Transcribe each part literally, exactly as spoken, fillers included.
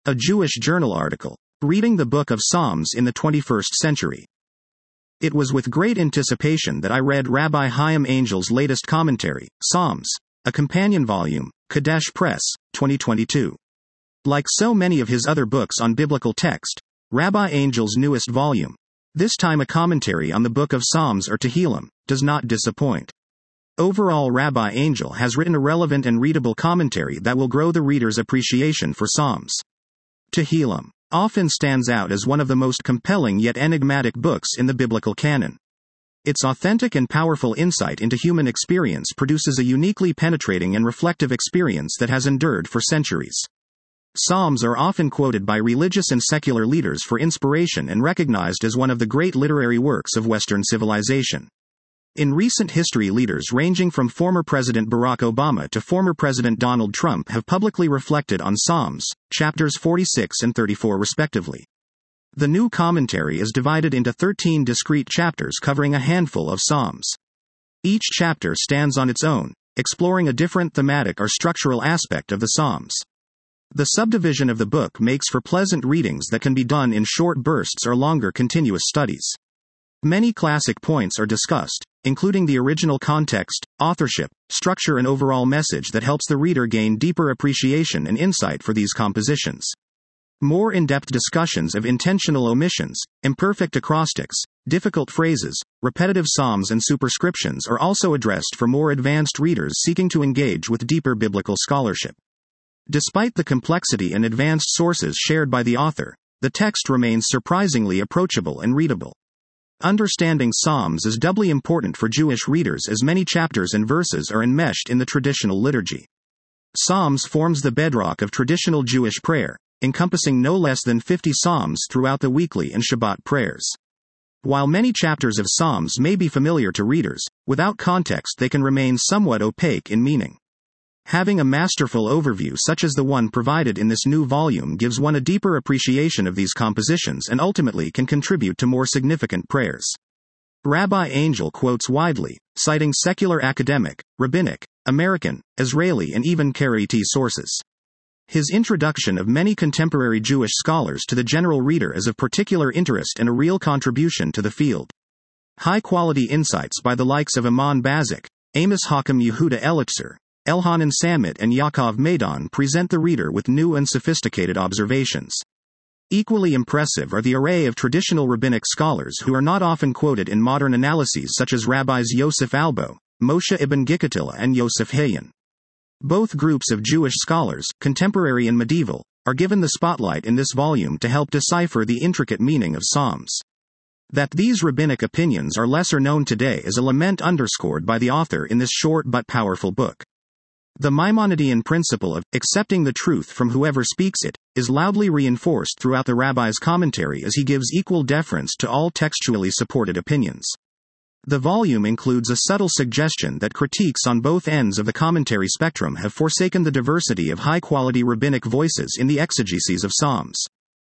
A Jewish Journal article. Reading the Book of Psalms in the twenty-first Century. It was with great anticipation that I read Rabbi Chaim Angel's latest commentary, Psalms, a companion volume, Kadesh Press, twenty twenty-two. Like so many of his other books on biblical text, Rabbi Angel's newest volume, this time a commentary on the Book of Psalms or Tehillim, does not disappoint. Overall, Rabbi Angel has written a relevant and readable commentary that will grow the reader's appreciation for Psalms. Tehillim often stands out as one of the most compelling yet enigmatic books in the biblical canon. Its authentic and powerful insight into human experience produces a uniquely penetrating and reflective experience that has endured for centuries. Psalms are often quoted by religious and secular leaders for inspiration and recognized as one of the great literary works of Western civilization. In recent history, leaders ranging from former President Barack Obama to former President Donald Trump have publicly reflected on Psalms, chapters forty-six and thirty-four respectively. The new commentary is divided into thirteen discrete chapters covering a handful of Psalms. Each chapter stands on its own, exploring a different thematic or structural aspect of the Psalms. The subdivision of the book makes for pleasant readings that can be done in short bursts or longer continuous studies. Many classic points are discussed, including the original context, authorship, structure and overall message that helps the reader gain deeper appreciation and insight for these compositions. More in-depth discussions of intentional omissions, imperfect acrostics, difficult phrases, repetitive psalms and superscriptions are also addressed for more advanced readers seeking to engage with deeper biblical scholarship. Despite the complexity and advanced sources shared by the author, the text remains surprisingly approachable and readable. Understanding Psalms is doubly important for Jewish readers as many chapters and verses are enmeshed in the traditional liturgy. Psalms forms the bedrock of traditional Jewish prayer, encompassing no less than fifty psalms throughout the weekly and Shabbat prayers. While many chapters of Psalms may be familiar to readers, without context they can remain somewhat opaque in meaning. Having a masterful overview such as the one provided in this new volume gives one a deeper appreciation of these compositions and ultimately can contribute to more significant prayers. Rabbi Angel quotes widely, citing secular academic, rabbinic, American, Israeli and even Karaite sources. His introduction of many contemporary Jewish scholars to the general reader is of particular interest and a real contribution to the field. High-quality insights by the likes of Amon Bazik, Amos Hakim Yehuda Elixir, Elhanan Samit and Yaakov Medan present the reader with new and sophisticated observations. Equally impressive are the array of traditional rabbinic scholars who are not often quoted in modern analyses such as Rabbis Yosef Albo, Moshe ibn Gikatilla and Yosef Hayan. Both groups of Jewish scholars, contemporary and medieval, are given the spotlight in this volume to help decipher the intricate meaning of Psalms. That these rabbinic opinions are lesser known today is a lament underscored by the author in this short but powerful book. The Maimonidean principle of accepting the truth from whoever speaks it is loudly reinforced throughout the rabbi's commentary as he gives equal deference to all textually supported opinions. The volume includes a subtle suggestion that critiques on both ends of the commentary spectrum have forsaken the diversity of high-quality rabbinic voices in the exegeses of Psalms.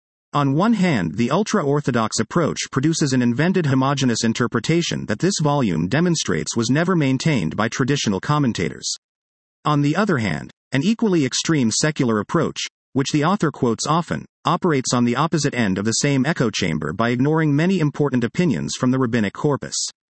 On one hand, the ultra-Orthodox approach produces an invented homogeneous interpretation that this volume demonstrates was never maintained by traditional commentators. On the other hand, an equally extreme secular approach, which the author quotes often, operates on the opposite end of the same echo chamber by ignoring many important opinions from the rabbinic corpus.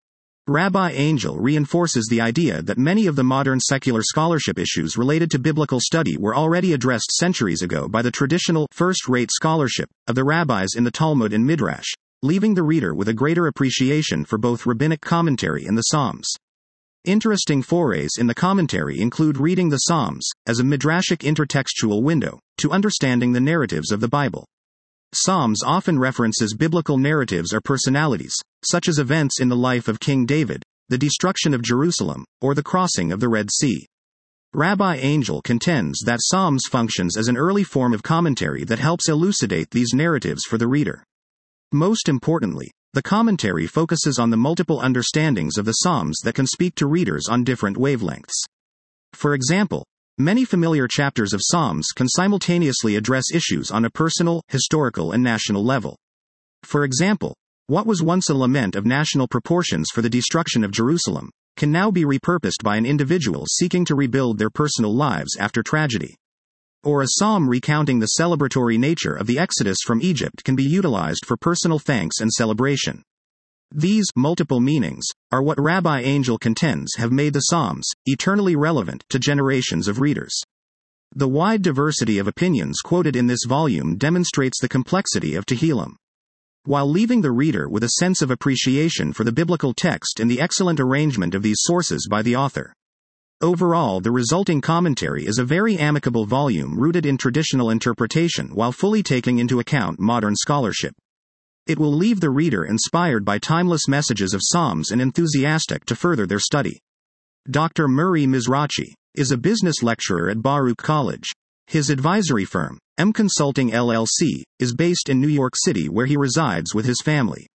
Rabbi Angel reinforces the idea that many of the modern secular scholarship issues related to biblical study were already addressed centuries ago by the traditional, first-rate scholarship of the rabbis in the Talmud and Midrash, leaving the reader with a greater appreciation for both rabbinic commentary and the Psalms. Interesting forays in the commentary include reading the Psalms as a midrashic intertextual window to understanding the narratives of the Bible. Psalms often references biblical narratives or personalities, such as events in the life of King David, the destruction of Jerusalem, or the crossing of the Red Sea. Rabbi Angel contends that Psalms functions as an early form of commentary that helps elucidate these narratives for the reader. Most importantly, the commentary focuses on the multiple understandings of the Psalms that can speak to readers on different wavelengths. For example, many familiar chapters of Psalms can simultaneously address issues on a personal, historical, and national level. For example, what was once a lament of national proportions for the destruction of Jerusalem can now be repurposed by an individual seeking to rebuild their personal lives after tragedy. or a psalm recounting the celebratory nature of the exodus from Egypt can be utilized for personal thanks and celebration. These multiple meanings are what Rabbi Angel contends have made the Psalms eternally relevant to generations of readers. The wide diversity of opinions quoted in this volume demonstrates the complexity of Tehillim, while leaving the reader with a sense of appreciation for the biblical text and the excellent arrangement of these sources by the author. Overall, the resulting commentary is a very amicable volume rooted in traditional interpretation while fully taking into account modern scholarship. It will leave the reader inspired by timeless messages of Psalms and enthusiastic to further their study. Doctor Murray Mizrachi is a business lecturer at Baruch College. His advisory firm, M Consulting L L C, is based in New York City where he resides with his family.